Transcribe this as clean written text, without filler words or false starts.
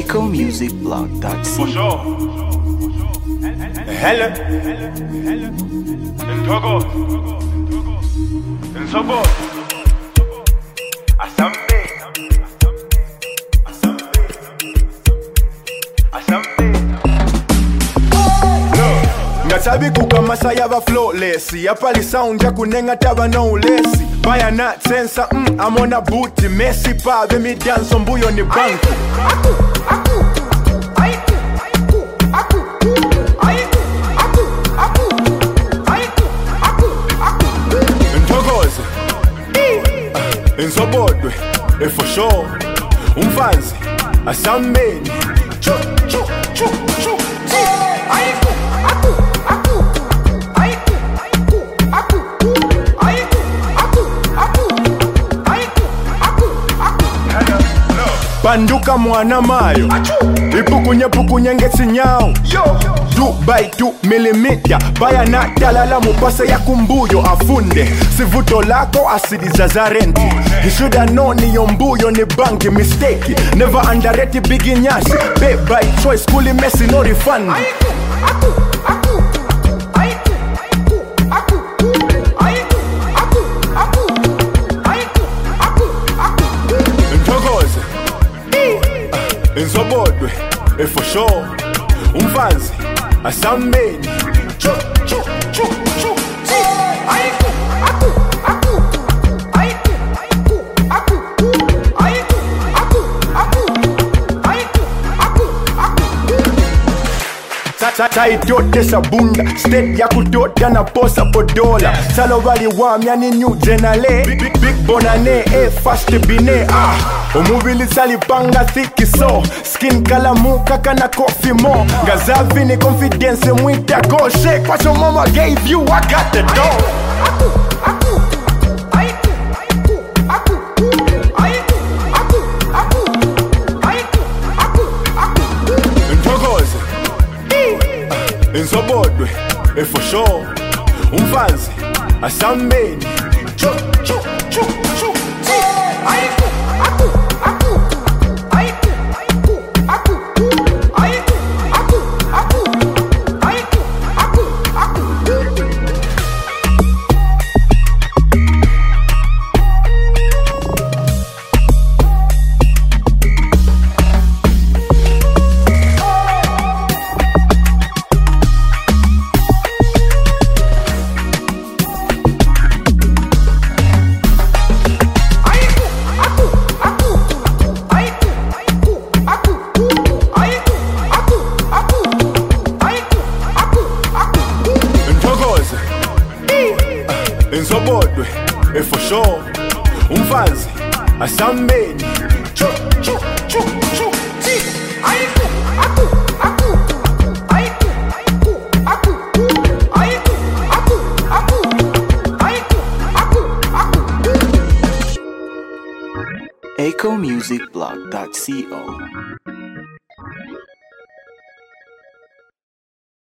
EcoMusicBlog.co. For sure. Hello. In Togo. In Sobo. Asambe. Ngasabi kukamasa yava flawless yapali sound ya kunenga taba no lesi baya na sensa I'm on a booty Messi pa ve mi dance mbuyo ni banku Ntokoze Nsobodwe for sure umfanzi asambeni chu chu chu chu Banduka mwana mayo ipukunye ngetsinyawo Dubai 2mm baya na talala mupasa ya kumbuyo afunde sivuto lako asidi za zarenti You shoulda known niyo mbuyo ni banki mistake Never underrate big nyasi Babe by choice kuli messy no refund Nsobodwe for sure umfanzi asambeni chu chu chu chu Taitote sabunda State ya kutota na posa podola Salovali wamya ni new genale Big bonane fast bine Umubili salipanga thiki so Skin kalamuka kana coffee mo Gazavi ni confidence mwita go Shake what your mama gave you I got the dough Nsobodwe for sure umfanzi asambeni chu chu chu chu Nsobodwe for sure umfanzi asambeni chu chu chu chu EcoMusicBlog.co.